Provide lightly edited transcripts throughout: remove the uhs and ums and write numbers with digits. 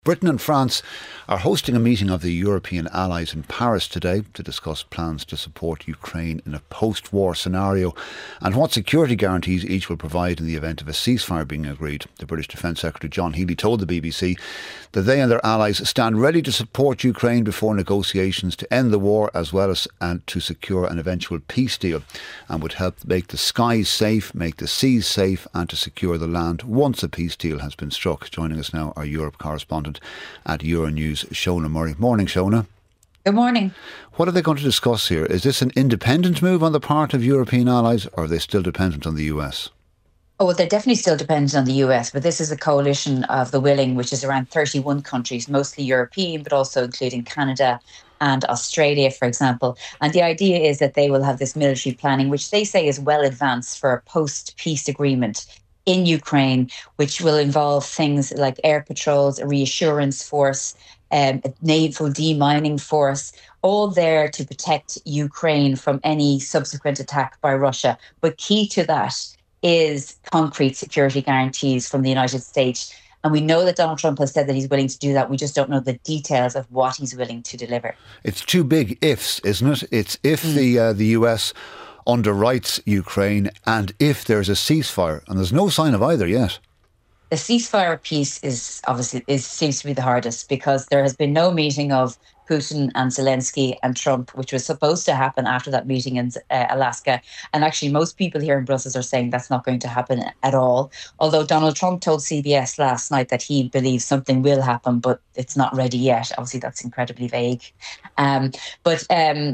Britain and France are hosting a meeting of the European allies in Paris today to discuss plans to support Ukraine in a post-war scenario and what security guarantees each will provide in the event of a ceasefire being agreed. The British Defence Secretary John Healey told the BBC that they and their allies stand ready to support Ukraine before negotiations to end the war, as well as and to secure an eventual peace deal, and would help make the skies safe, make the seas safe, and to secure the land once a peace deal has been struck. Joining us now, our Europe correspondent at Euronews, Shona Murray. Morning, Shona. Good morning. What are they going to discuss here? Is this an independent move on the part of European allies, or are they still dependent on the US? Oh, well, they're definitely still dependent on the US, but this is a coalition of the willing, which is around 31 countries, mostly European, but also including Canada and Australia, for example. And the idea is that they will have this military planning, which they say is well advanced for a post-peace agreement in Ukraine, which will involve things like air patrols, a reassurance force, a naval demining force, all there to protect Ukraine from any subsequent attack by Russia. But key to that is concrete security guarantees from the United States. And we know that Donald Trump has said that he's willing to do that. We just don't know the details of what he's willing to deliver. It's two big ifs, isn't it? It's if the US underwrites Ukraine and if there's a ceasefire, and there's no sign of either yet. The ceasefire piece seems to be the hardest, because there has been no meeting of Putin and Zelensky and Trump, which was supposed to happen after that meeting in Alaska. And actually, most people here in Brussels are saying that's not going to happen at all. Although Donald Trump told CBS last night that he believes something will happen, but it's not ready yet. Obviously, that's incredibly vague. What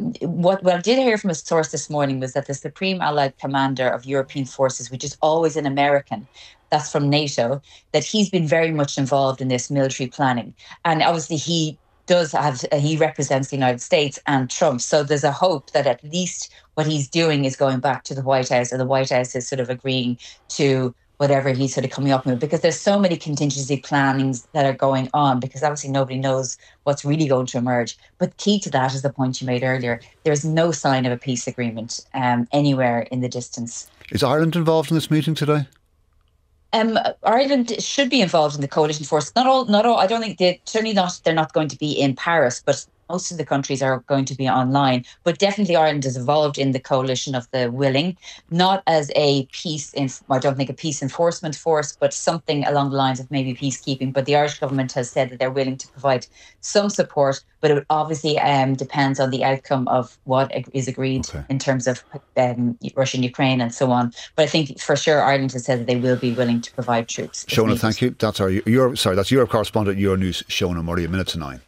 I did hear from a source this morning was that the Supreme Allied Commander of European forces, which is always an American, that's from NATO, that he's been very much involved in this military planning. And obviously he represents the United States and Trump. So there's a hope that at least what he's doing is going back to the White House, and the White House is sort of agreeing to whatever he's sort of coming up with, because there's so many contingency plannings that are going on, because obviously nobody knows what's really going to emerge. But key to that is the point you made earlier. There's no sign of a peace agreement anywhere in the distance. Is Ireland involved in this meeting today? Ireland should be involved in the coalition force. Not all. I don't think they're not going to be in Paris, but most of the countries are going to be online. But definitely Ireland is involved in the coalition of the willing, not as I don't think a peace enforcement force, but something along the lines of maybe peacekeeping. But the Irish government has said that they're willing to provide some support, but it obviously depends on the outcome of what is agreed in terms of Russia and Ukraine and so on. But I think for sure Ireland has said that they will be willing to provide troops. Shona, thank you. That's Europe correspondent at Euronews, Shona Murray, 9:01.